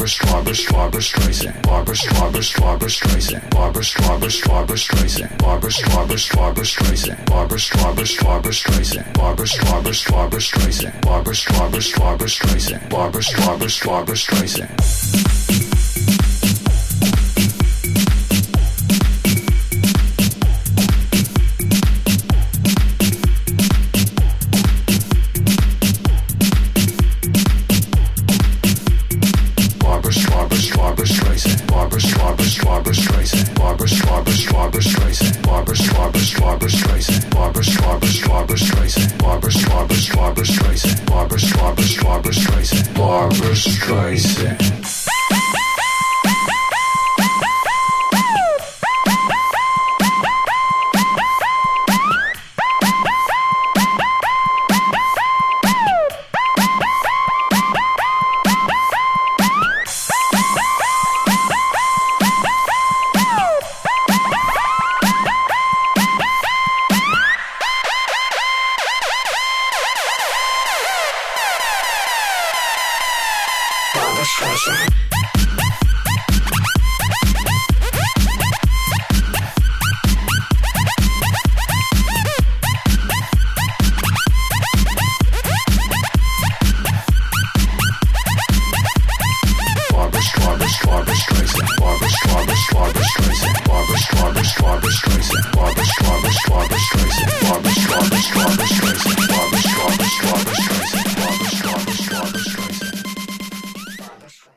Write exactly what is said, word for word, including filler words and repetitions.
Barbara, Barbara Streisand, Barbara, Barbara, Barbara Streisand, Barbara, Barbara, Barbara Streisand, Barbara, Barbara, Barbara Streisand, Barbara, Barbara, Barbara Streisand, Barbara, Barbara, Barbara Streisand, Barbara, Barbara, Barbara Streisand, Barbara, Barbara, Barbara Streisand. Barbara Streisand, Barbara, Barbara, Barbara Streisand, Barbara, Barbara, Barbara Streisand, Barbara, Barbara, Barbara Streisand, Barbara, Barbara, Barbara Streisand, Barbara, Barbara, Barbara Streisand, Barbara, Barbara, Barbara Streisand, Barbara Streisand. Streisand.